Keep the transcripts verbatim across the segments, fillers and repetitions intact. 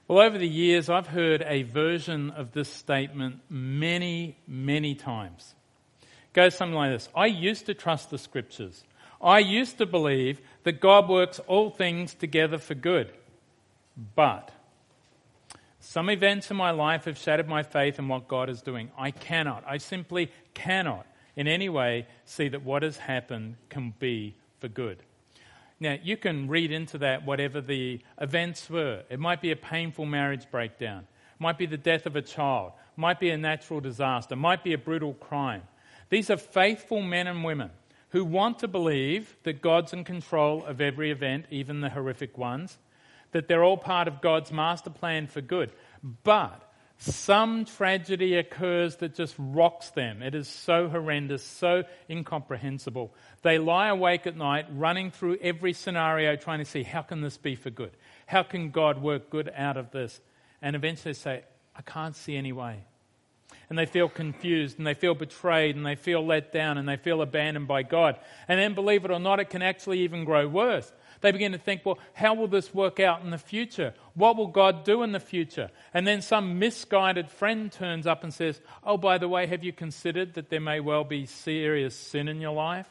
Well, over the years, I've heard a version of this statement many, many times. It goes something like this. I used to trust the Scriptures. I used to believe that God works all things together for good. But some events in my life have shattered my faith in what God is doing. I cannot, I simply cannot in any way see that what has happened can be for good. Now, you can read into that whatever the events were. It might be a painful marriage breakdown. It might be the death of a child. It might be a natural disaster. It might be a brutal crime. These are faithful men and women who want to believe that God's in control of every event, even the horrific ones, that they're all part of God's master plan for good. But some tragedy occurs that just rocks them. It is so horrendous, so incomprehensible. They lie awake at night, running through every scenario, trying to see, how can this be for good? How can God work good out of this? And eventually they say, I can't see any way. And they feel confused, and they feel betrayed, and they feel let down, and they feel abandoned by God. And then, believe it or not, it can actually even grow worse. They begin to think, well, how will this work out in the future? What will God do in the future? And then some misguided friend turns up and says, oh, by the way, have you considered that there may well be serious sin in your life?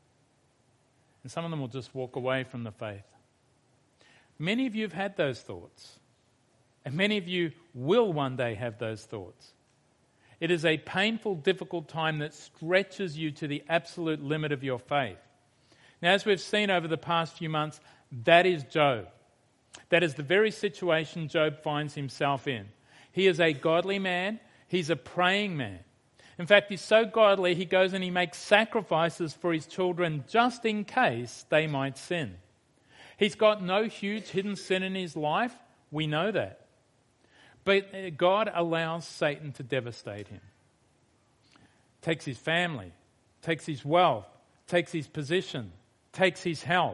And some of them will just walk away from the faith. Many of you have had those thoughts. And many of you will one day have those thoughts. It is a painful, difficult time that stretches you to the absolute limit of your faith. Now, as we've seen over the past few months, that is Job. That is the very situation Job finds himself in. He is a godly man. He's a praying man. In fact, he's so godly, he goes and he makes sacrifices for his children just in case they might sin. He's got no huge hidden sin in his life. We know that. But God allows Satan to devastate him. Takes his family, takes his wealth, takes his position, takes his health.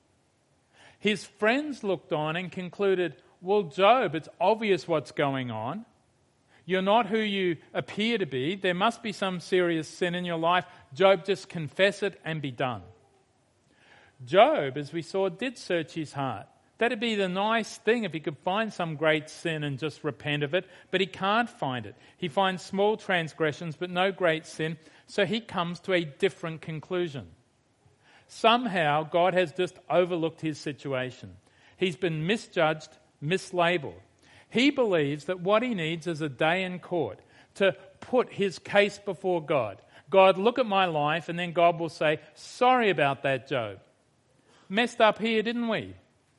His friends looked on and concluded, well, Job, it's obvious what's going on. You're not who you appear to be. There must be some serious sin in your life. Job, just confess it and be done. Job, as we saw, did search his heart. That'd be the nice thing if he could find some great sin and just repent of it, but he can't find it. He finds small transgressions but no great sin, so he comes to a different conclusion. Somehow God has just overlooked his situation. He's been misjudged, mislabeled. He believes that what he needs is a day in court to put his case before God. God, look at my life, and then God will say, sorry about that, Job. Messed up here, didn't we?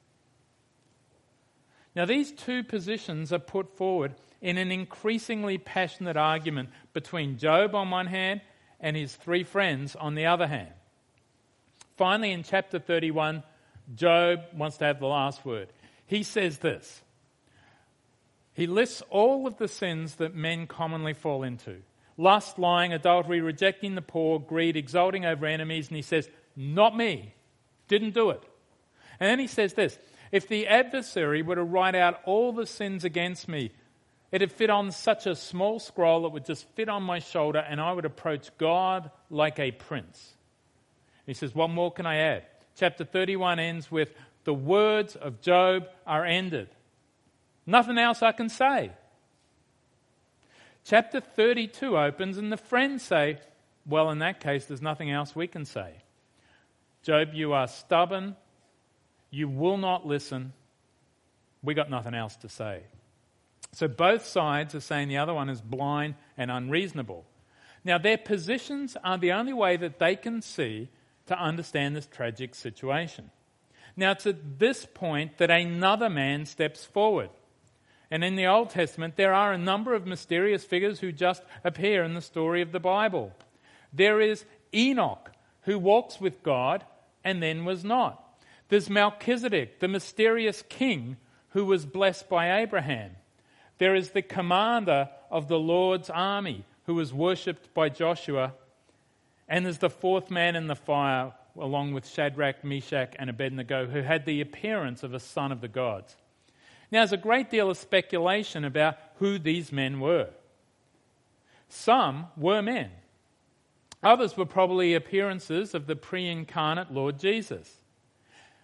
Now, these two positions are put forward in an increasingly passionate argument between Job on one hand and his three friends on the other hand. Finally, in chapter thirty-one, Job wants to have the last word. He says this. He lists all of the sins that men commonly fall into. Lust, lying, adultery, rejecting the poor, greed, exulting over enemies, and he says, not me. Didn't do it. And then he says this. If the adversary were to write out all the sins against me, it'd fit on such a small scroll, it would just fit on my shoulder, and I would approach God like a prince. He says, what more can I add? Chapter thirty-one ends with, the words of Job are ended. Nothing else I can say. Chapter thirty-two opens and the friends say, well, in that case, there's nothing else we can say. Job, you are stubborn. You will not listen. We got nothing else to say. So both sides are saying the other one is blind and unreasonable. Now, their positions are the only way that they can see to understand this tragic situation. Now, it's at this point that another man steps forward. And in the Old Testament, there are a number of mysterious figures who just appear in the story of the Bible. There is Enoch, who walks with God and then was not. There's Melchizedek, the mysterious king who was blessed by Abraham. There is the commander of the Lord's army who was worshipped by Joshua. And there's the fourth man in the fire, along with Shadrach, Meshach, and Abednego, who had the appearance of a son of the gods. Now, there's a great deal of speculation about who these men were. Some were men. Others were probably appearances of the pre-incarnate Lord Jesus.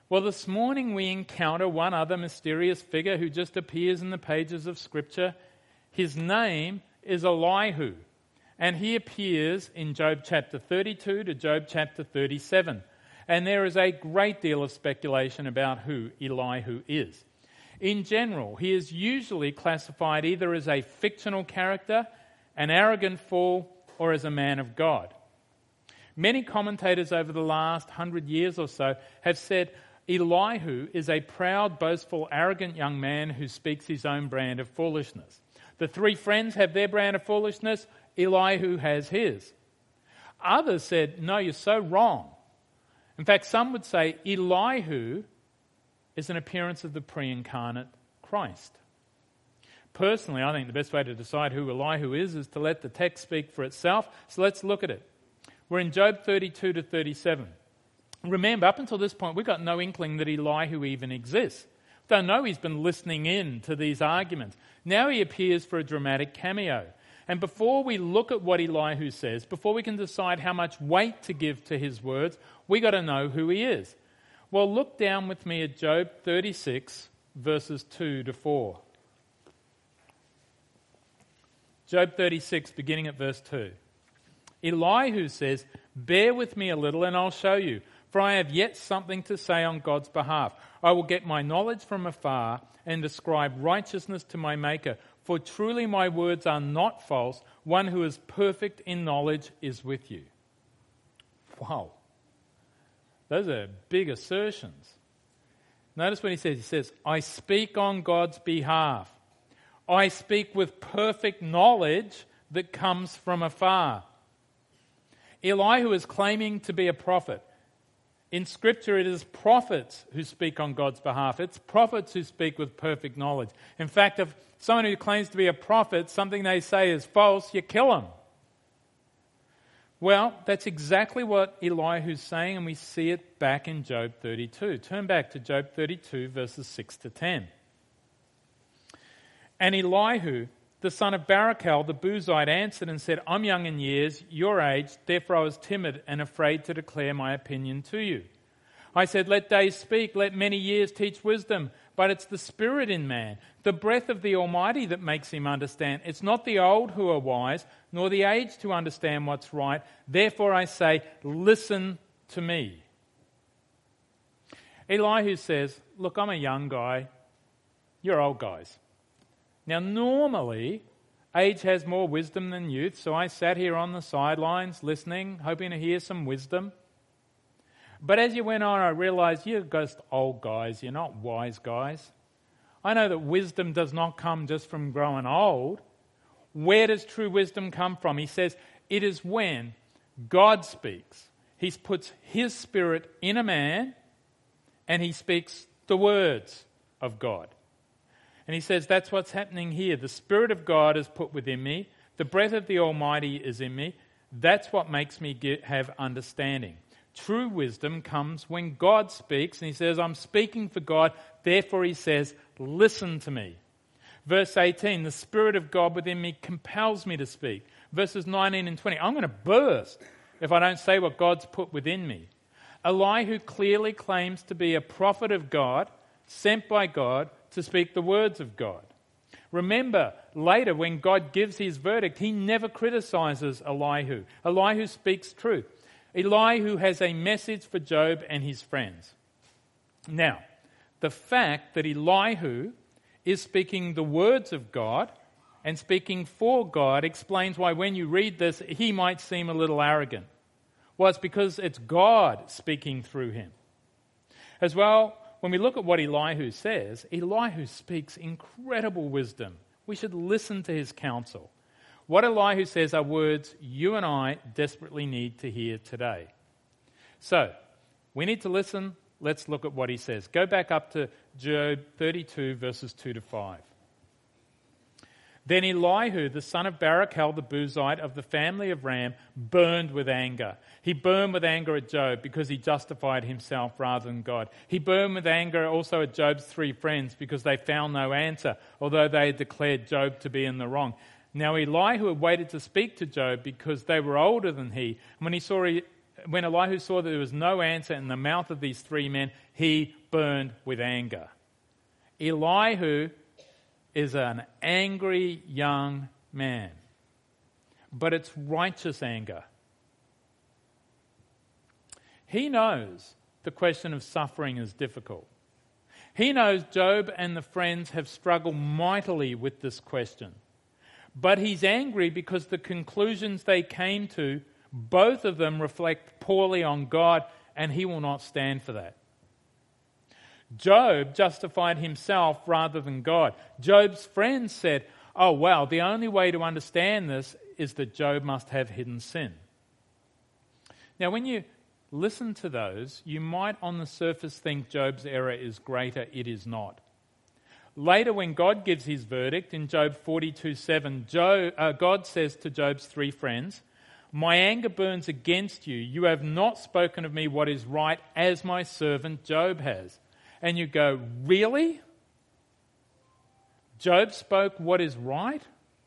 Well, this morning we encounter one other mysterious figure who just appears in the pages of Scripture. His name is Elihu, and he appears in Job chapter thirty-two to Job chapter thirty-seven. And there is a great deal of speculation about who Elihu is. In general, he is usually classified either as a fictional character, an arrogant fool, or as a man of God. Many commentators over the last hundred years or so have said Elihu is a proud, boastful, arrogant young man who speaks his own brand of foolishness. The three friends have their brand of foolishness, Elihu has his. Others said, no, you're so wrong. In fact, some would say Elihu is an appearance of the pre-incarnate Christ. Personally, I think the best way to decide who Elihu is is to let the text speak for itself. So let's look at it. We're in Job thirty-two to thirty-seven. Remember, up until this point, we've got no inkling that Elihu even exists. We don't know he's been listening in to these arguments. Now he appears for a dramatic cameo. And before we look at what Elihu says, before we can decide how much weight to give to his words, we got to know who he is. Well, look down with me at Job thirty-six, verses two to four. Job thirty-six, beginning at verse two. Elihu says, "Bear with me a little and I'll show you, for I have yet something to say on God's behalf. I will get my knowledge from afar and ascribe righteousness to my Maker. For truly my words are not false. One who is perfect in knowledge is with you." Wow. Those are big assertions. Notice what he says. He says, "I speak on God's behalf. I speak with perfect knowledge that comes from afar." Elihu is claiming to be a prophet. In Scripture, it is prophets who speak on God's behalf. It's prophets who speak with perfect knowledge. In fact, if someone who claims to be a prophet, something they say is false, you kill them. Well, that's exactly what Elihu's saying, and we see it back in Job thirty-two. Turn back to Job thirty-two, verses six to ten. "And Elihu, the son of Barachel, the Buzite, answered and said, I'm young in years, your age, therefore I was timid and afraid to declare my opinion to you. I said, let days speak, let many years teach wisdom, but it's the Spirit in man, the breath of the Almighty that makes him understand. It's not the old who are wise, nor the aged who understand what's right. Therefore I say, listen to me." Elihu says, look, I'm a young guy, you're old guys. Now, normally, age has more wisdom than youth, so I sat here on the sidelines listening, hoping to hear some wisdom. But as you went on, I realized you're just old guys, you're not wise guys. I know that wisdom does not come just from growing old. Where does true wisdom come from? He says, it is when God speaks. He puts His Spirit in a man, and He speaks the words of God. And he says, that's what's happening here. The Spirit of God is put within me. The breath of the Almighty is in me. That's what makes me get, have understanding. True wisdom comes when God speaks, and he says, I'm speaking for God. Therefore, he says, listen to me. Verse eighteen, the Spirit of God within me compels me to speak. Verses nineteen and twenty, I'm going to burst if I don't say what God's put within me. Elihu clearly claims to be a prophet of God, sent by God, to speak the words of God. Remember, later when God gives his verdict, he never criticizes Elihu. Elihu speaks truth. Elihu has a message for Job and his friends. Now, the fact that Elihu is speaking the words of God and speaking for God explains why when you read this, he might seem a little arrogant. Well, it's because it's God speaking through him. As well, when we look at what Elihu says, Elihu speaks incredible wisdom. We should listen to his counsel. What Elihu says are words you and I desperately need to hear today. So, we need to listen. Let's look at what he says. Go back up to Job thirty-two, verses two to five. Then Elihu, the son of Barachel, the Buzite of the family of Ram, burned with anger. He burned with anger at Job because he justified himself rather than God. He burned with anger also at Job's three friends because they found no answer, although they had declared Job to be in the wrong. Now Elihu had waited to speak to Job because they were older than he. And when he saw, when Elihu saw that there was no answer in the mouth of these three men, he burned with anger. Elihu is an angry young man, but it's righteous anger. He knows the question of suffering is difficult. He knows Job and the friends have struggled mightily with this question. But he's angry because the conclusions they came to, both of them reflect poorly on God, and he will not stand for that. Job justified himself rather than God. Job's friends said, oh, well, the only way to understand this is that Job must have hidden sin. Now, when you listen to those, you might on the surface think Job's error is greater. It is not. Later, when God gives his verdict in Job forty-two seven, Job, uh, God says to Job's three friends, my anger burns against you. You have not spoken of me what is right as my servant Job has. And you go, really? Job spoke what is right?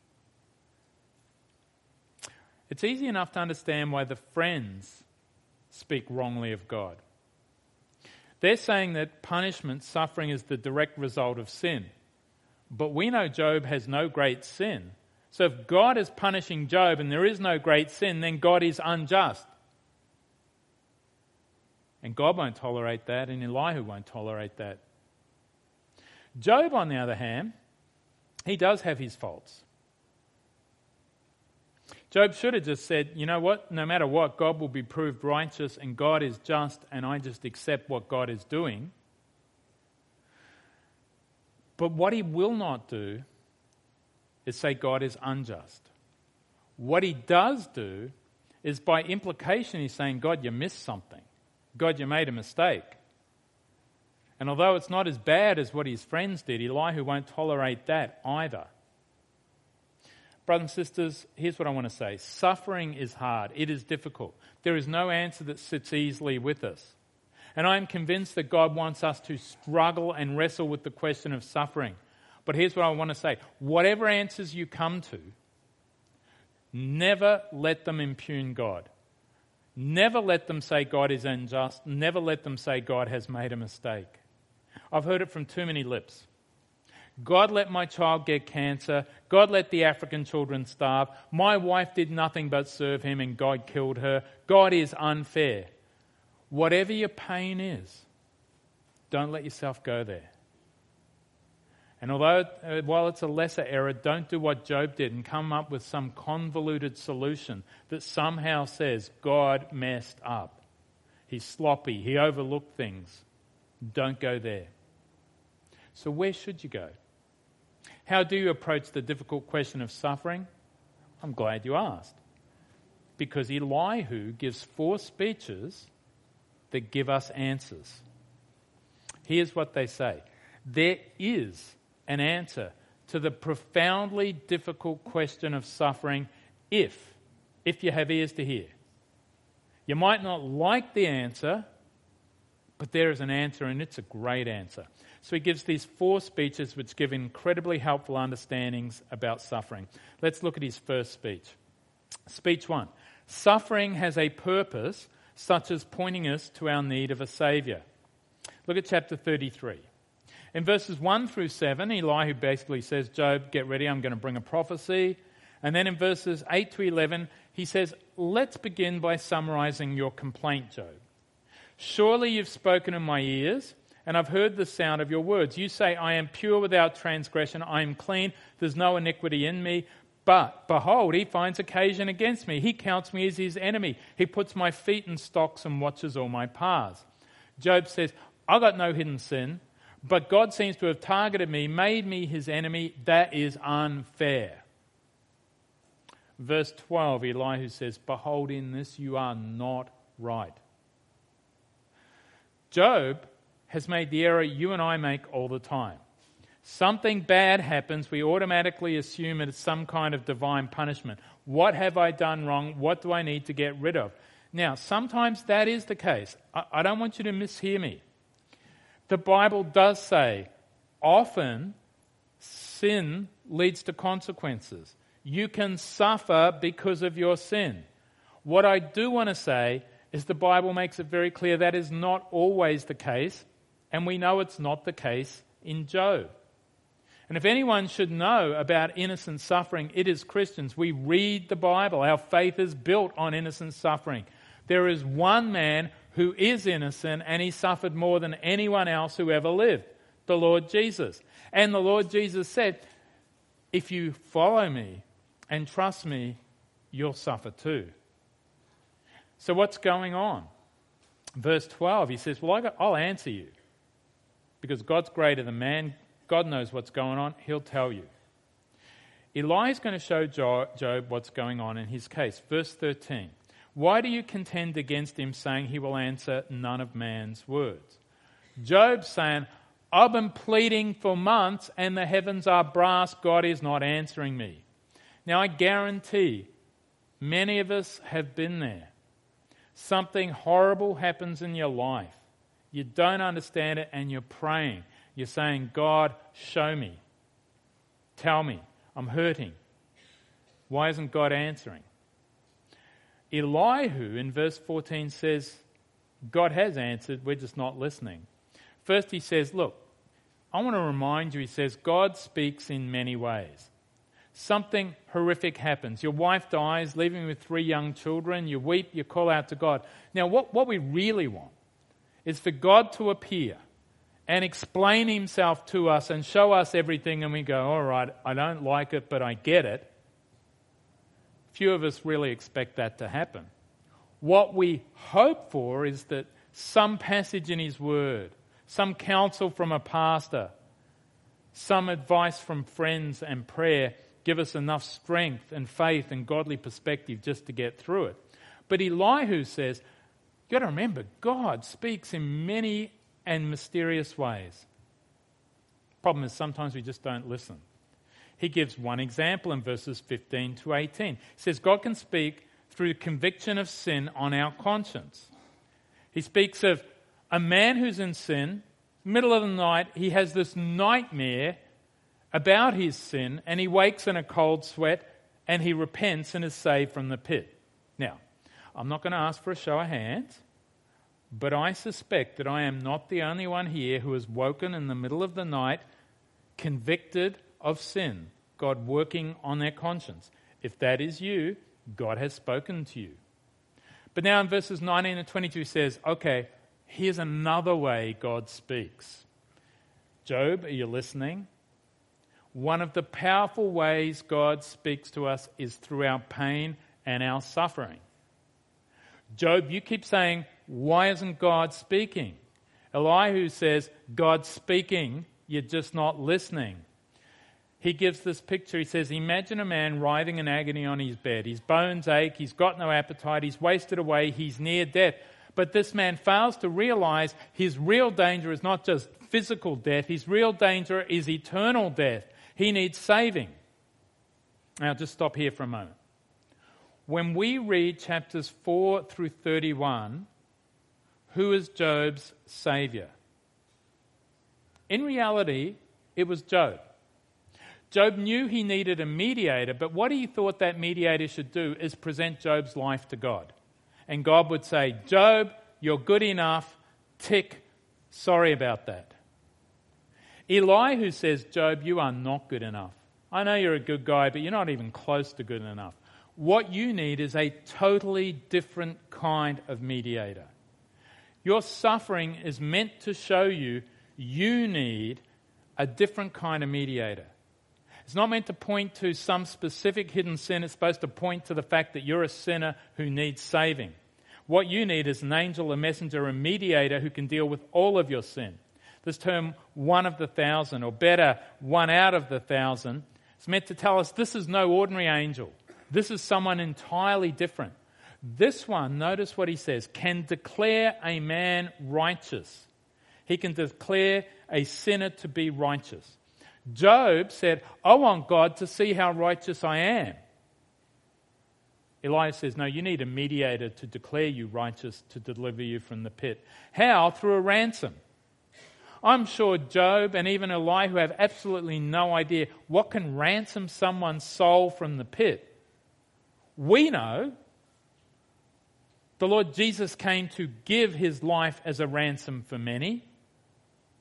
It's easy enough to understand why the friends speak wrongly of God. They're saying that punishment, suffering is the direct result of sin. But we know Job has no great sin. So if God is punishing Job and there is no great sin, then God is unjust. And God won't tolerate that, and Elihu won't tolerate that. Job, on the other hand, he does have his faults. Job should have just said, you know what, no matter what, God will be proved righteous and God is just and I just accept what God is doing. But what he will not do is say God is unjust. What he does do is by implication he's saying, God, you missed something. God, you made a mistake. And although it's not as bad as what his friends did, Elihu won't tolerate that either. Brothers and sisters, here's what I want to say. Suffering is hard. It is difficult. There is no answer that sits easily with us. And I am convinced that God wants us to struggle and wrestle with the question of suffering. But here's what I want to say. Whatever answers you come to, never let them impugn God. Never let them say God is unjust. Never let them say God has made a mistake. I've heard it from too many lips. God let my child get cancer. God let the African children starve. My wife did nothing but serve him and God killed her. God is unfair. Whatever your pain is, don't let yourself go there. And although, uh, while it's a lesser error, don't do what Job did and come up with some convoluted solution that somehow says God messed up. He's sloppy. He overlooked things. Don't go there. So where should you go? How do you approach the difficult question of suffering? I'm glad you asked. Because Elihu gives four speeches that give us answers. Here's what they say. There is an answer to the profoundly difficult question of suffering if, if you have ears to hear. You might not like the answer, but there is an answer and it's a great answer. So he gives these four speeches which give incredibly helpful understandings about suffering. Let's look at his first speech. Speech one. Suffering has a purpose such as pointing us to our need of a saviour. Look at chapter thirty-three. In verses one through seven, Elihu basically says, Job, get ready, I'm going to bring a prophecy. And then in verses eight to eleven, he says, let's begin by summarising your complaint, Job. Surely you've spoken in my ears, and I've heard the sound of your words. You say, I am pure without transgression, I am clean, there's no iniquity in me. But, behold, he finds occasion against me. He counts me as his enemy. He puts my feet in stocks and watches all my paths. Job says, I've got no hidden sin, but God seems to have targeted me, made me his enemy. That is unfair. Verse twelve, Elihu says, behold, in this you are not right. Job has made the error you and I make all the time. Something bad happens, we automatically assume it's some kind of divine punishment. What have I done wrong? What do I need to get rid of? Now, sometimes that is the case. I, I don't want you to mishear me. The Bible does say often sin leads to consequences. You can suffer because of your sin. What I do want to say is the Bible makes it very clear that is not always the case, And we know it's not the case in Job. And if anyone should know about innocent suffering, it is Christians. We read the Bible. Our faith is built on innocent suffering. There is one man who is innocent, and he suffered more than anyone else who ever lived, the Lord Jesus. And the Lord Jesus said, if you follow me and trust me, you'll suffer too. So what's going on? Verse twelve, he says, well, I'll answer you. Because God's greater than man. God knows what's going on. He'll tell you. Eli is going to show Job what's going on in his case. Verse thirteen. Why do you contend against him, saying he will answer none of man's words? Job's saying, I've been pleading for months and the heavens are brass. God is not answering me. Now I guarantee many of us have been there. Something horrible happens in your life. You don't understand it and you're praying. You're saying, God, show me. Tell me. I'm hurting. Why isn't God answering? Elihu in verse fourteen says, God has answered, we're just not listening. First he says, look, I want to remind you, he says, God speaks in many ways. Something horrific happens. Your wife dies, leaving you with three young children. You weep, you call out to God. Now what, what we really want is for God to appear and explain himself to us and show us everything, and we go, all right, I don't like it, but I get it. Few of us really expect that to happen. What we hope for is that some passage in his word, some counsel from a pastor, some advice from friends and prayer give us enough strength and faith and godly perspective just to get through it. But Elihu says, you've got to remember, God speaks in many and mysterious ways. Problem is, sometimes we just don't listen. He gives one example in verses fifteen to eighteen. He says, God can speak through conviction of sin on our conscience. He speaks of a man who's in sin, middle of the night, he has this nightmare about his sin, and he wakes in a cold sweat, and he repents and is saved from the pit. Now, I'm not going to ask for a show of hands, but I suspect that I am not the only one here who has woken in the middle of the night convicted of sin, God working on their conscience. If that is you, God has spoken to you. But now in verses nineteen and twenty-two he says, okay, here's another way God speaks. Job, are you listening? One of the powerful ways God speaks to us is through our pain and our suffering. Job, you keep saying, why isn't God speaking? Elihu says, God's speaking, you're just not listening. He gives this picture. He says, imagine a man writhing in agony on his bed. His bones ache, he's got no appetite, he's wasted away, he's near death. But this man fails to realize his real danger is not just physical death, his real danger is eternal death. He needs saving. Now just stop here for a moment. When we read chapters four through thirty-one, who is Job's saviour? In reality, it was Job. Job knew he needed a mediator, but what he thought that mediator should do is present Job's life to God. And God would say, Job, you're good enough, tick, sorry about that. Elihu says, Job, you are not good enough. I know you're a good guy, but you're not even close to good enough. What you need is a totally different kind of mediator. Your suffering is meant to show you you need a different kind of mediator. It's not meant to point to some specific hidden sin. It's supposed to point to the fact that you're a sinner who needs saving. What you need is an angel, a messenger, a mediator who can deal with all of your sin. This term, one of the thousand, or better, one out of the thousand, is meant to tell us this is no ordinary angel. This is someone entirely different. This one, notice what he says, can declare a man righteous. He can declare a sinner to be righteous. Job said, I want God to see how righteous I am. Elias says, no, you need a mediator to declare you righteous, to deliver you from the pit. How? Through a ransom. I'm sure Job and even Elihu have absolutely no idea what can ransom someone's soul from the pit. We know the Lord Jesus came to give his life as a ransom for many.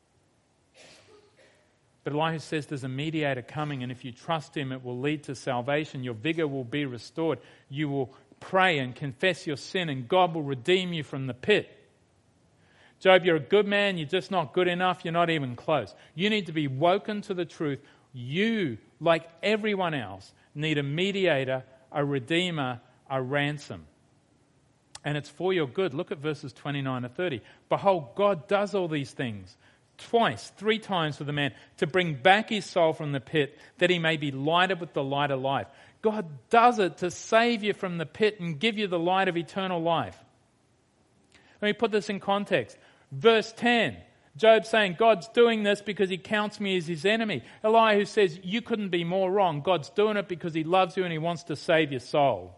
But Elihu says there's a mediator coming, and if you trust him, it will lead to salvation. Your vigor will be restored. You will pray and confess your sin, and God will redeem you from the pit. Job, you're a good man. You're just not good enough. You're not even close. You need to be woken to the truth. You, like everyone else, need a mediator, a redeemer, a ransom. And it's for your good. Look at verses twenty-nine to thirty. Behold, God does all these things twice, three times for the man, to bring back his soul from the pit, that he may be lighted with the light of life. God does it to save you from the pit and give you the light of eternal life. Let me put this in context. Verse ten, Job saying, God's doing this because he counts me as his enemy. Elihu says, you couldn't be more wrong. God's doing it because he loves you and he wants to save your soul.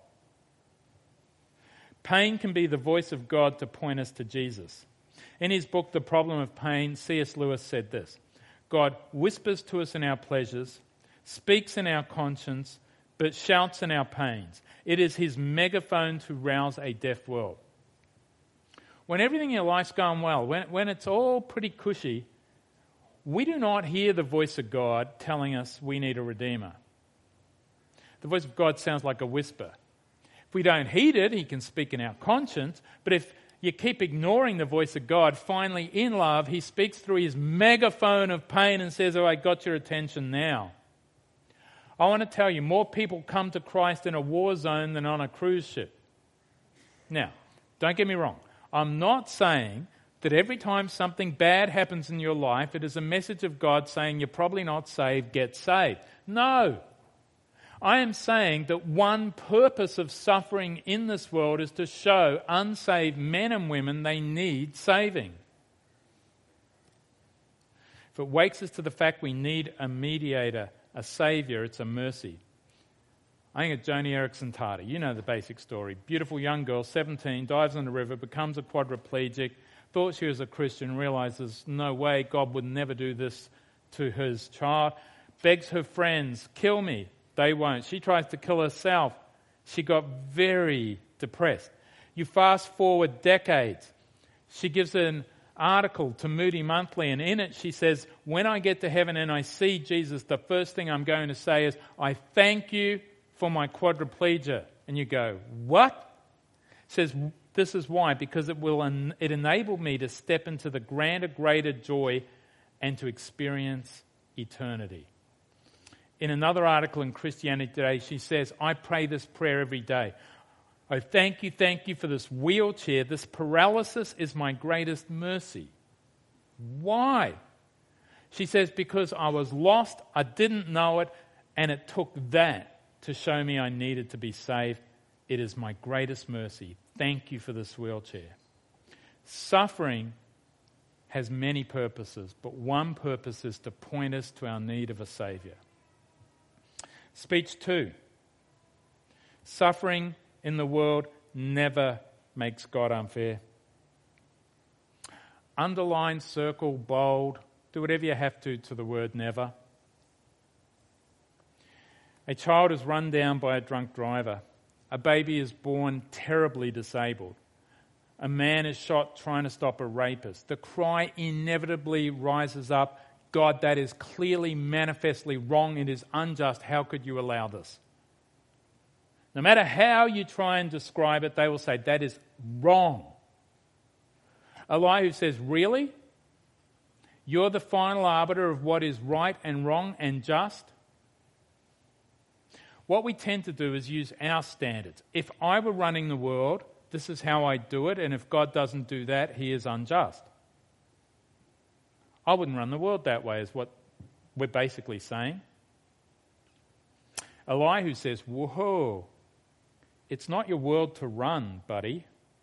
Pain can be the voice of God to point us to Jesus. In his book, The Problem of Pain, C S Lewis said this: God whispers to us in our pleasures, speaks in our conscience, but shouts in our pains. It is his megaphone to rouse a deaf world. When everything in your life's going well, when, when it's all pretty cushy, we do not hear the voice of God telling us we need a redeemer. The voice of God sounds like a whisper. If we don't heed it, he can speak in our conscience, but if you keep ignoring the voice of God, finally in love, he speaks through his megaphone of pain and says, oh, I got your attention now. I want to tell you, more people come to Christ in a war zone than on a cruise ship. Now, don't get me wrong. I'm not saying that every time something bad happens in your life, it is a message of God saying you're probably not saved, get saved. No. I am saying that one purpose of suffering in this world is to show unsaved men and women they need saving. If it wakes us to the fact we need a mediator, a saviour, it's a mercy. I think of Joni Eareckson Tada. You know the basic story. Beautiful young girl, seventeen, dives in the river, becomes a quadriplegic, thought she was a Christian, realizes no way, God would never do this to his child, begs her friends, kill me. They won't. She tries to kill herself. She got very depressed. You fast forward decades. She gives an article to Moody Monthly, and in it she says, when I get to heaven and I see Jesus, the first thing I'm going to say is, I thank you for my quadriplegia. And you go, what? Says, this is why, because it will en- it enabled me to step into the grander, greater joy and to experience eternity. In another article in Christianity Today, she says, I pray this prayer every day. I thank you, thank you for this wheelchair. This paralysis is my greatest mercy. Why? She says, because I was lost, I didn't know it, and it took that to show me I needed to be saved. It is my greatest mercy. Thank you for this wheelchair. Suffering has many purposes, but one purpose is to point us to our need of a Saviour. Speech two. Suffering in the world never makes God unfair. Underline, circle, bold, do whatever you have to to the word never. A child is run down by a drunk driver. A baby is born terribly disabled. A man is shot trying to stop a rapist. The cry inevitably rises up, God, that is clearly, manifestly wrong. It is unjust. How could you allow this? No matter how you try and describe it, they will say, that is wrong. Elihu says, really? You're the final arbiter of what is right and wrong and just? What we tend to do is use our standards. If I were running the world, this is how I do it, and if God doesn't do that, he is unjust. I wouldn't run the world that way, is what we're basically saying. Elihu says, whoa, it's not your world to run, buddy.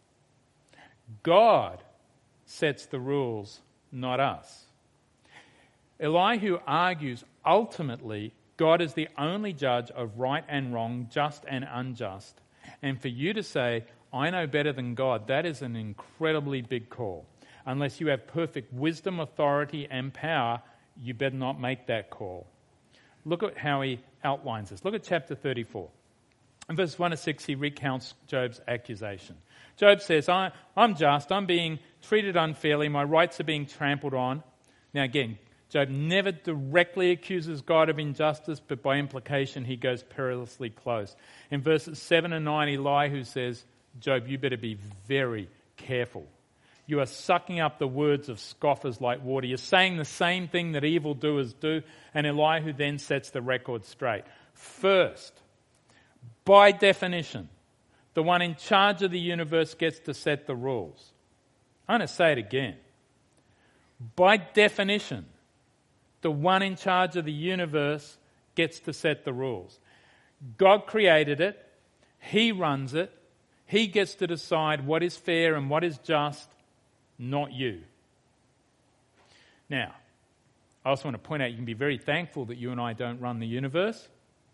God sets the rules, not us. Elihu argues, ultimately, God is the only judge of right and wrong, just and unjust. And for you to say, I know better than God, that is an incredibly big call. Unless you have perfect wisdom, authority, and power, you better not make that call. Look at how he outlines this. Look at chapter thirty-four. In verses one to six, he recounts Job's accusation. Job says, I, I'm just, I'm being treated unfairly, my rights are being trampled on. Now again, Job never directly accuses God of injustice, but by implication he goes perilously close. In verses seven and nine, Elihu says, Job, you better be very careful. You are sucking up the words of scoffers like water. You're saying the same thing that evildoers do. And Elihu then sets the record straight. First, by definition, the one in charge of the universe gets to set the rules. I'm going to say it again. By definition, the one in charge of the universe gets to set the rules. God created it. He runs it. He gets to decide what is fair and what is just, not you. Now, I also want to point out you can be very thankful that you and I don't run the universe.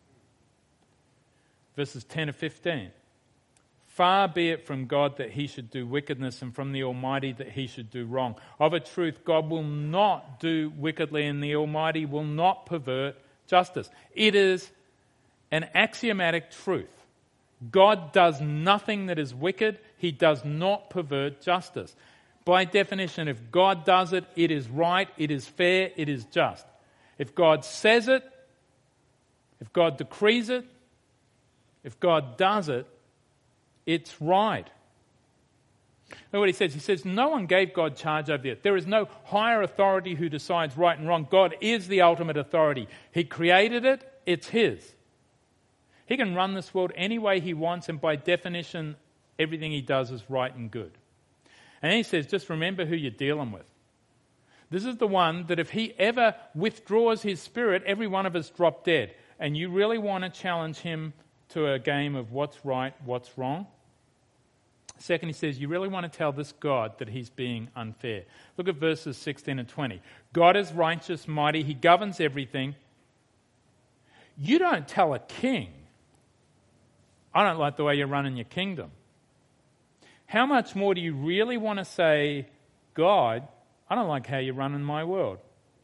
Verses ten to fifteen. Far be it from God that he should do wickedness, and from the Almighty that he should do wrong. Of a truth, God will not do wickedly, and the Almighty will not pervert justice. It is an axiomatic truth. God does nothing that is wicked. He does not pervert justice. By definition, if God does it, it is right, it is fair, it is just. If God says it, if God decrees it, if God does it, it's right. Look what he says. He says, no one gave God charge over the earth. There is no higher authority who decides right and wrong. God is the ultimate authority. He created it. It's his. He can run this world any way he wants, and by definition, everything he does is right and good. And then he says, just remember who you're dealing with. This is the one that if he ever withdraws his spirit, every one of us drop dead. And you really want to challenge him to a game of what's right, what's wrong? Second, he says, you really want to tell this God that he's being unfair. Look at verses sixteen and twenty. God is righteous, mighty. He governs everything. You don't tell a king, I don't like the way you're running your kingdom. How much more do you really want to say, God, I don't like how you're running my world?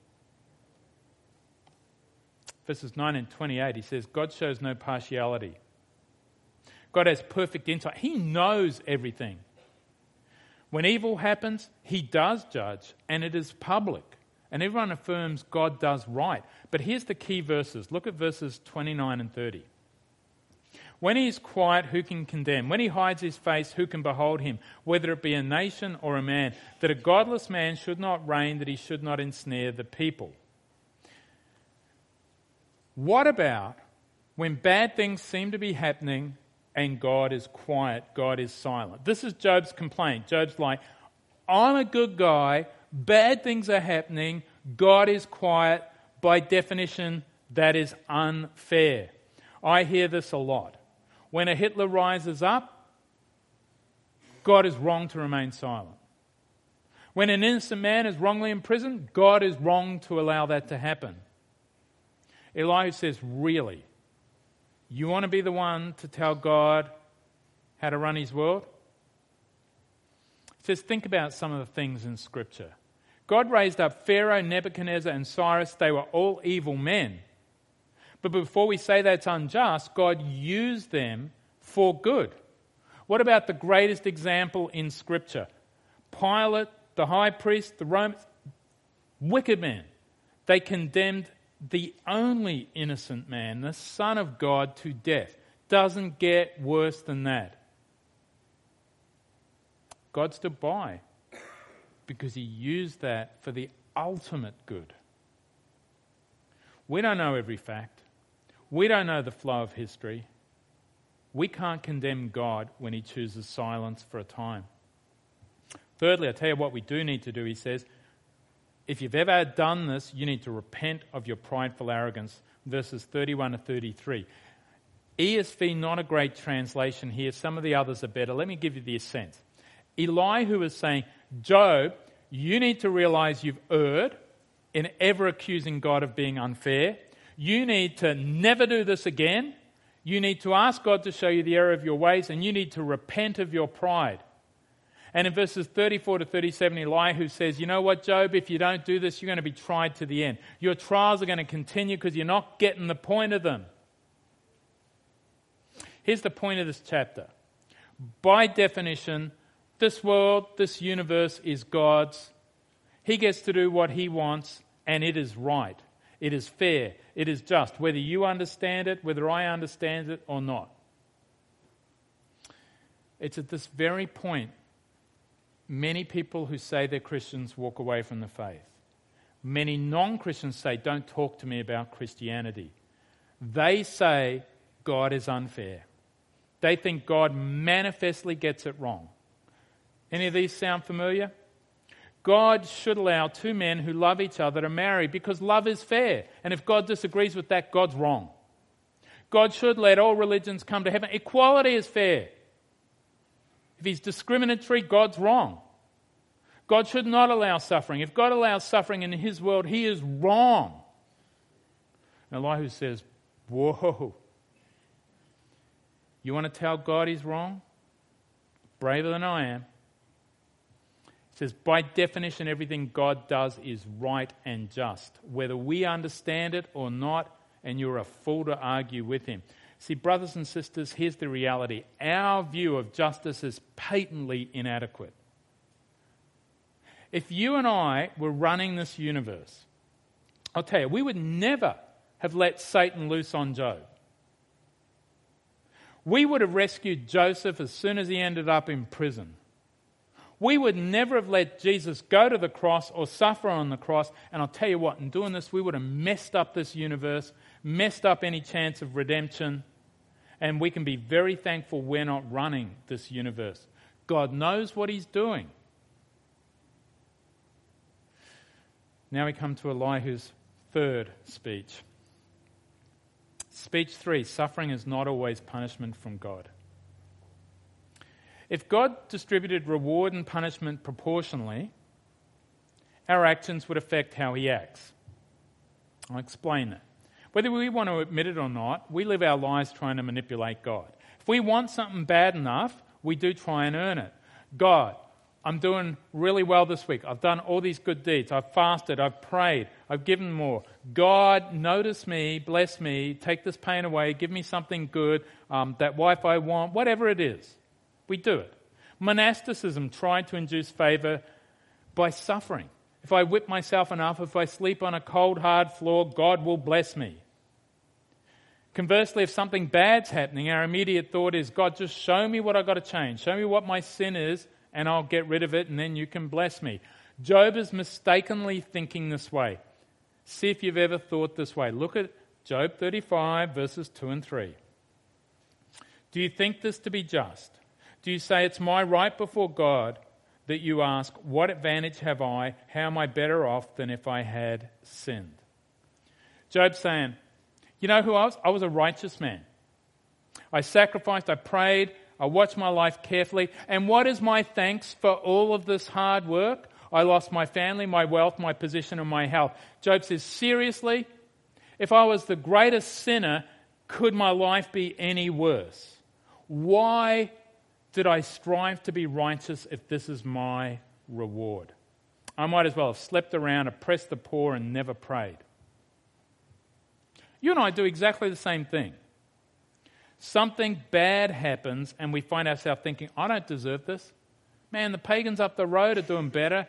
Verses nine and twenty-eight, he says, God shows no partiality. God has perfect insight. He knows everything. When evil happens, he does judge, and it is public. And everyone affirms God does right. But here's the key verses. Look at verses twenty-nine and thirty. When he is quiet, who can condemn? When he hides his face, who can behold him? Whether it be a nation or a man, that a godless man should not reign, that he should not ensnare the people. What about when bad things seem to be happening and God is quiet, God is silent? This is Job's complaint. Job's like, I'm a good guy, bad things are happening, God is quiet. By definition, that is unfair. I hear this a lot. When a Hitler rises up, God is wrong to remain silent. When an innocent man is wrongly imprisoned, God is wrong to allow that to happen. Elihu says, really? You want to be the one to tell God how to run his world? He says, think about some of the things in Scripture. God raised up Pharaoh, Nebuchadnezzar, and Cyrus. They were all evil men. But before we say that's unjust, God used them for good. What about the greatest example in Scripture? Pilate, the high priest, the Romans, wicked men. They condemned the only innocent man, the Son of God, to death. Doesn't get worse than that. God stood by because he used that for the ultimate good. We don't know every fact. We don't know the flow of history. We can't condemn God when he chooses silence for a time. Thirdly, I tell you what we do need to do, he says. If you've ever done this, you need to repent of your prideful arrogance. Verses thirty-one to thirty-three. E S V, not a great translation here. Some of the others are better. Let me give you the sense. Elihu is saying, Job, you need to realize you've erred in ever accusing God of being unfair. You need to never do this again. You need to ask God to show you the error of your ways, and you need to repent of your pride. And in verses thirty-four to thirty-seven, Elihu says, you know what, Job, if you don't do this, you're going to be tried to the end. Your trials are going to continue because you're not getting the point of them. Here's the point of this chapter. By definition, this world, this universe is God's. He gets to do what he wants, and it is right. It is fair. It is just, whether you understand it, whether I understand it or not. It's at this very point many people who say they're Christians walk away from the faith. Many non-Christians say, don't talk to me about Christianity. They say God is unfair. They think God manifestly gets it wrong. Any of these sound familiar? God should allow two men who love each other to marry because love is fair. And if God disagrees with that, God's wrong. God should let all religions come to heaven. Equality is fair. If he's discriminatory, God's wrong. God should not allow suffering. If God allows suffering in his world, he is wrong. And Elihu says, whoa. You want to tell God he's wrong? Braver than I am. It says, by definition, everything God does is right and just, whether we understand it or not, and you're a fool to argue with him. See, brothers and sisters, here's the reality. Our view of justice is patently inadequate. If you and I were running this universe, I'll tell you, we would never have let Satan loose on Job. We would have rescued Joseph as soon as he ended up in prison. We would never have let Jesus go to the cross or suffer on the cross. And I'll tell you what, in doing this, we would have messed up this universe, messed up any chance of redemption. And we can be very thankful we're not running this universe. God knows what he's doing. Now we come to Elihu's third speech. Speech three, suffering is not always punishment from God. If God distributed reward and punishment proportionally, our actions would affect how he acts. I'll explain that. Whether we want to admit it or not, we live our lives trying to manipulate God. If we want something bad enough, we do try and earn it. God, I'm doing really well this week. I've done all these good deeds. I've fasted. I've prayed. I've given more. God, notice me, bless me, take this pain away, give me something good, um, that wife I want, whatever it is. We do it. Monasticism tried to induce favour by suffering. If I whip myself enough, if I sleep on a cold, hard floor, God will bless me. Conversely, if something bad's happening, our immediate thought is, God, just show me what I've got to change. Show me what my sin is, and I'll get rid of it, and then you can bless me. Job is mistakenly thinking this way. See if you've ever thought this way. Look at Job thirty-five, verses two and three. Do you think this to be just? Do you say it's my right before God that you ask, what advantage have I? How am I better off than if I had sinned? Job's saying, you know who I was? I was a righteous man. I sacrificed, I prayed, I watched my life carefully. And what is my thanks for all of this hard work? I lost my family, my wealth, my position, and my health. Job says, seriously? If I was the greatest sinner, could my life be any worse? Why did I strive to be righteous if this is my reward? I might as well have slept around, oppressed the poor, and never prayed. You and I do exactly the same thing. Something bad happens and we find ourselves thinking, I don't deserve this. Man, the pagans up the road are doing better.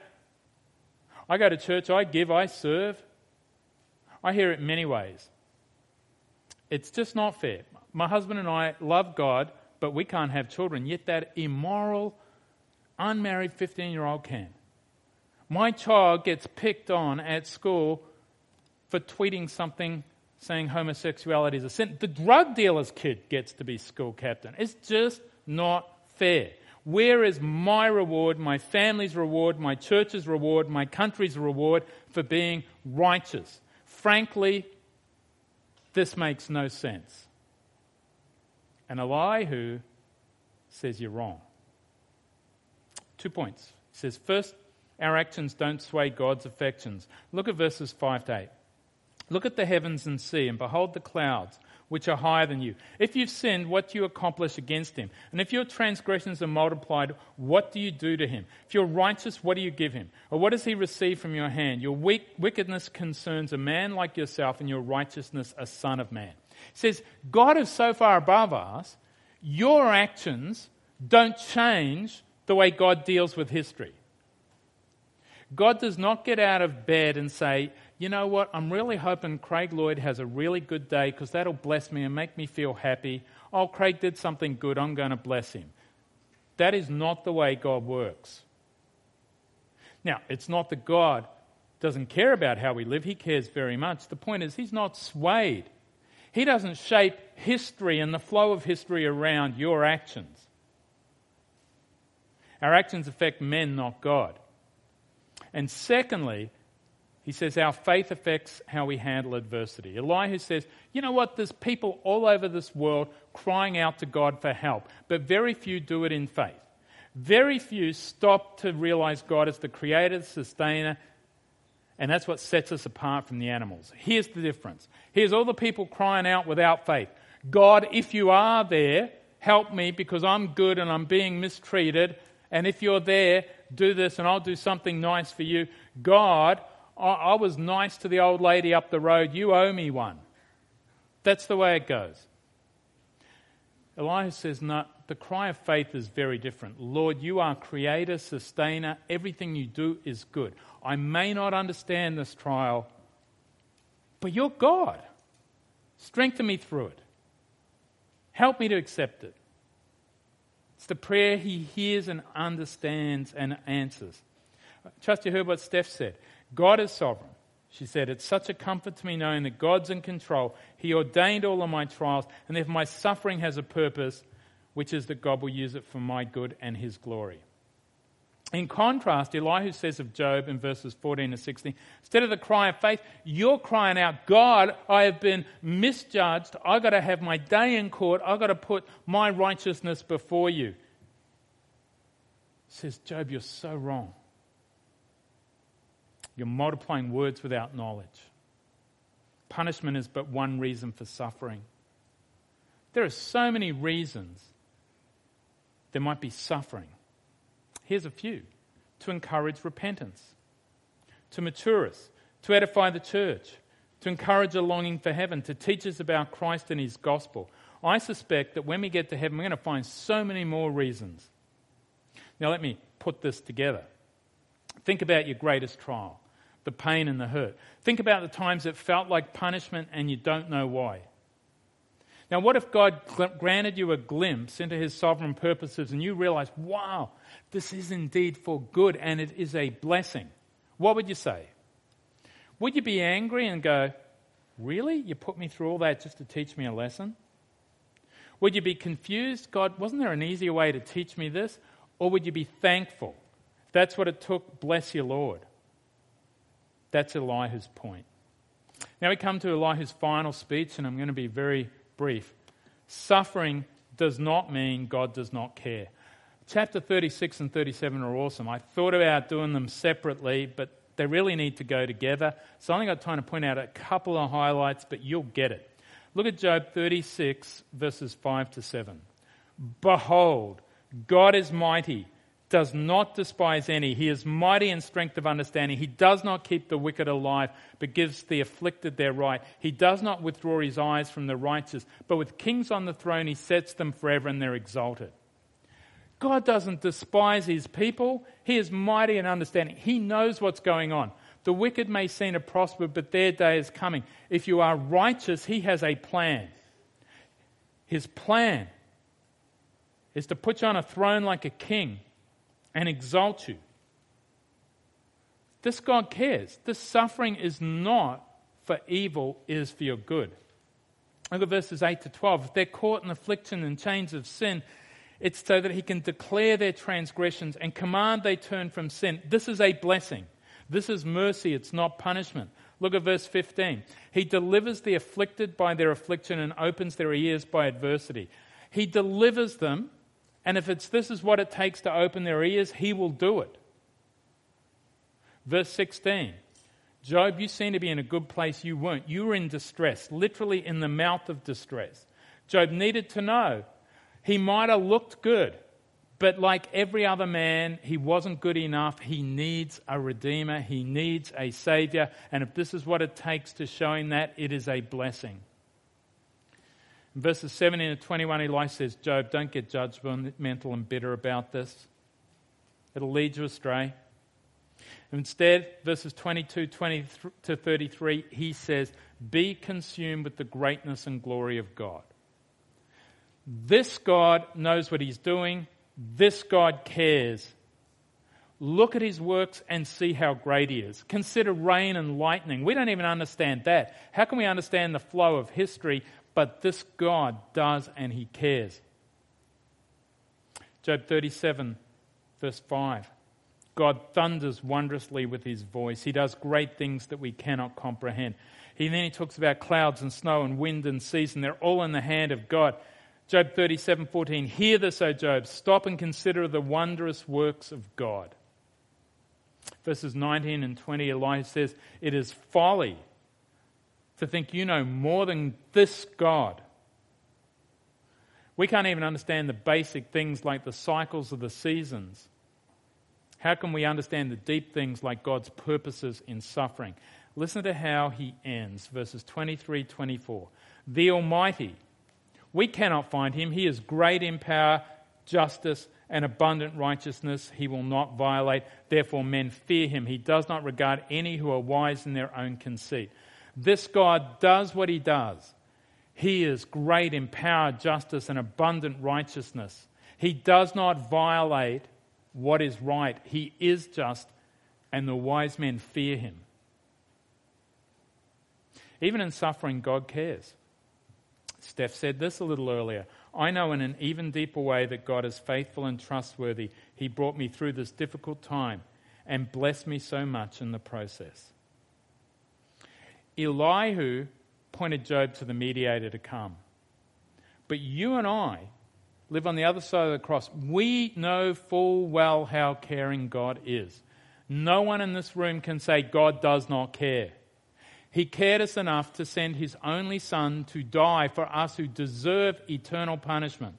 I go to church, I give, I serve. I hear it many ways. It's just not fair. My husband and I love God, but we can't have children, yet that immoral, unmarried fifteen-year-old can. My child gets picked on at school for tweeting something saying homosexuality is a sin. The drug dealer's kid gets to be school captain. It's just not fair. Where is my reward, my family's reward, my church's reward, my country's reward for being righteous? Frankly, this makes no sense. And Elihu says you're wrong. Two points. He says, first, our actions don't sway God's affections. Look at verses five to eight. Look at the heavens and see, and behold the clouds, which are higher than you. If you've sinned, what do you accomplish against him? And if your transgressions are multiplied, what do you do to him? If you're righteous, what do you give him? Or what does he receive from your hand? Your weak, wickedness concerns a man like yourself, and your righteousness a son of man. It says, God is so far above us, your actions don't change the way God deals with history. God does not get out of bed and say, you know what, I'm really hoping Craig Lloyd has a really good day because that'll bless me and make me feel happy. Oh, Craig did something good, I'm going to bless him. That is not the way God works. Now, it's not that God doesn't care about how we live. He cares very much. The point is, he's not swayed. He doesn't shape history and the flow of history around your actions. Our actions affect men, not God. And secondly, he says our faith affects how we handle adversity. Elihu says, you know what, there's people all over this world crying out to God for help, but very few do it in faith. Very few stop to realize God is the creator, the sustainer, and that's what sets us apart from the animals. Here's the difference. Here's all the people crying out without faith. God, if you are there, help me because I'm good and I'm being mistreated. And if you're there, do this and I'll do something nice for you. God, I, I was nice to the old lady up the road. You owe me one. That's the way it goes. Elihu says, no, the cry of faith is very different. Lord, you are creator, sustainer. Everything you do is good. I may not understand this trial, but you're God. Strengthen me through it. Help me to accept it. It's the prayer he hears and understands and answers. Trust you heard what Steph said. God is sovereign. She said, it's such a comfort to me knowing that God's in control. He ordained all of my trials, and if my suffering has a purpose, which is that God will use it for my good and his glory. In contrast, Elihu says of Job in verses fourteen to sixteen, instead of the cry of faith, you're crying out, God, I have been misjudged. I've got to have my day in court. I've got to put my righteousness before you. He says, Job, you're so wrong. You're multiplying words without knowledge. Punishment is but one reason for suffering. There are so many reasons there might be suffering. Here's a few. To encourage repentance, to mature us, to edify the church, to encourage a longing for heaven, to teach us about Christ and his gospel. I suspect that when we get to heaven, we're going to find so many more reasons. Now let me put this together. Think about your greatest trial, the pain and the hurt. Think about the times it felt like punishment and you don't know why. Now, what if God granted you a glimpse into his sovereign purposes and you realize, wow, this is indeed for good and it is a blessing? What would you say? Would you be angry and go, really? You put me through all that just to teach me a lesson? Would you be confused? God, wasn't there an easier way to teach me this? Or would you be thankful? If that's what it took, bless you, Lord. That's Elihu's point. Now we come to Elihu's final speech, and I'm going to be very brief. Suffering does not mean God does not care. Chapter thirty-six and thirty-seven are awesome. I thought about doing them separately, but they really need to go together. So I only got time to point out a couple of highlights, but you'll get it. Look at Job thirty-six, verses five to seven. Behold, God is mighty, does not despise any. He is mighty in strength of understanding. He does not keep the wicked alive, but gives the afflicted their right. He does not withdraw his eyes from the righteous, but with kings on the throne he sets them forever and they're exalted. God doesn't despise his people. He is mighty in understanding. He knows what's going on. The wicked may seem to prosper, but their day is coming. If you are righteous, he has a plan. His plan is to put you on a throne like a king and exalt you. This God cares. This suffering is not for evil, it is for your good. Look at verses eight to twelve. If they're caught in affliction and chains of sin, it's so that he can declare their transgressions and command they turn from sin. This is a blessing. This is mercy. It's not punishment. Look at verse fifteen. He delivers the afflicted by their affliction and opens their ears by adversity. He delivers them, and if it's this is what it takes to open their ears, he will do it. Verse sixteen. Job, you seem to be in a good place. You weren't. You were in distress, literally in the mouth of distress. Job needed to know. He might have looked good, but like every other man, he wasn't good enough. He needs a redeemer. He needs a savior. And if this is what it takes to show him that, it is a blessing. In verses seventeen to twenty-one, Eli says, Job, don't get judgmental and bitter about this. It'll lead you astray. Instead, verses twenty-two twenty to thirty-three, he says, be consumed with the greatness and glory of God. This God knows what he's doing. This God cares. Look at his works and see how great he is. Consider rain and lightning. We don't even understand that. How can we understand the flow of history? But this God does, and he cares. Job thirty-seven, verse five. God thunders wondrously with his voice. He does great things that we cannot comprehend. He then he talks about clouds and snow and wind and seas, and they're all in the hand of God. Job thirty-seven fourteen. Hear this, O Job. Stop and consider the wondrous works of God. Verses nineteen and twenty, Elijah says, it is folly to think you know more than this God. We can't even understand the basic things like the cycles of the seasons. How can we understand the deep things like God's purposes in suffering? Listen to how he ends, verses twenty-three to twenty-four. The Almighty, we cannot find him. He is great in power, justice, and abundant righteousness. He will not violate. Therefore men fear him. He does not regard any who are wise in their own conceit. This God does what he does. He is great in power, justice, and abundant righteousness. He does not violate what is right. He is just, and the wise men fear him. Even in suffering, God cares. Steph said this a little earlier. I know in an even deeper way that God is faithful and trustworthy. He brought me through this difficult time and blessed me so much in the process. Elihu pointed Job to the mediator to come. But you and I live on the other side of the cross. We know full well how caring God is. No one in this room can say God does not care. He cared us enough to send his only son to die for us who deserve eternal punishment.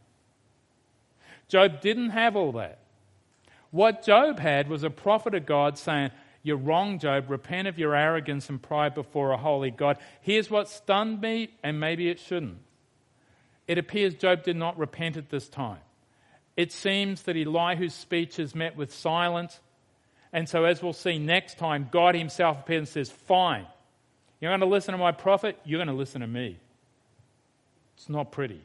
Job didn't have all that. What Job had was a prophet of God saying, you're wrong, Job. Repent of your arrogance and pride before a holy God. Here's what stunned me, and maybe it shouldn't. It appears Job did not repent at this time. It seems that Elihu's speech is met with silence. And so as we'll see next time, God himself appears and says, fine. You're going to listen to my prophet? You're going to listen to me. It's not pretty.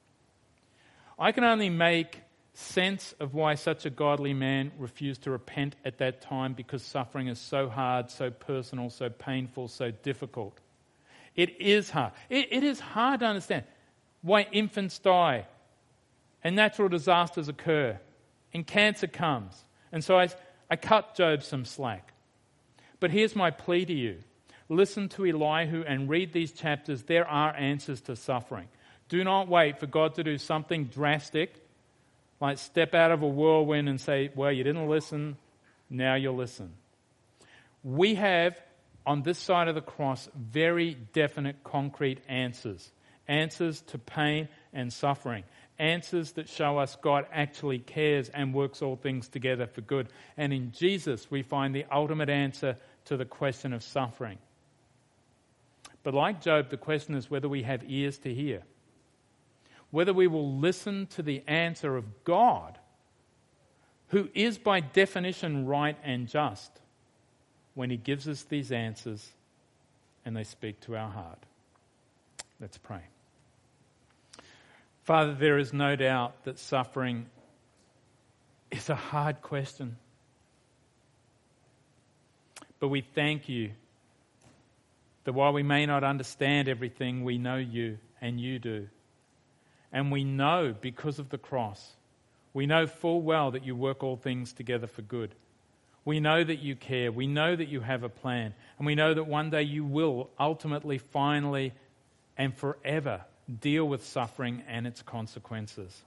I can only make sense of why such a godly man refused to repent at that time, because suffering is so hard, so personal, so painful, so difficult. It is hard. It, it is hard to understand why infants die and natural disasters occur and cancer comes. And so I, I cut Job some slack. But here's my plea to you. Listen to Elihu and read these chapters. There are answers to suffering. Do not wait for God to do something drastic, like step out of a whirlwind and say, well, you didn't listen, now you'll listen. We have, on this side of the cross, very definite, concrete answers. Answers to pain and suffering. Answers that show us God actually cares and works all things together for good. And in Jesus, we find the ultimate answer to the question of suffering. But like Job, the question is whether we have ears to hear. Whether we will listen to the answer of God, who is by definition right and just, when he gives us these answers and they speak to our heart. Let's pray. Father, there is no doubt that suffering is a hard question. But we thank you that while we may not understand everything, we know you and you do. And we know because of the cross, we know full well that you work all things together for good. We know that you care. We know that you have a plan. And we know that one day you will ultimately, finally, and forever deal with suffering and its consequences.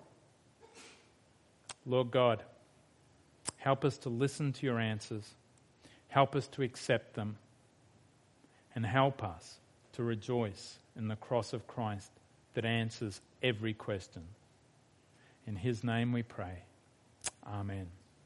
Lord God, help us to listen to your answers. Help us to accept them. And help us to rejoice in the cross of Christ that answers every question. In his name we pray. Amen.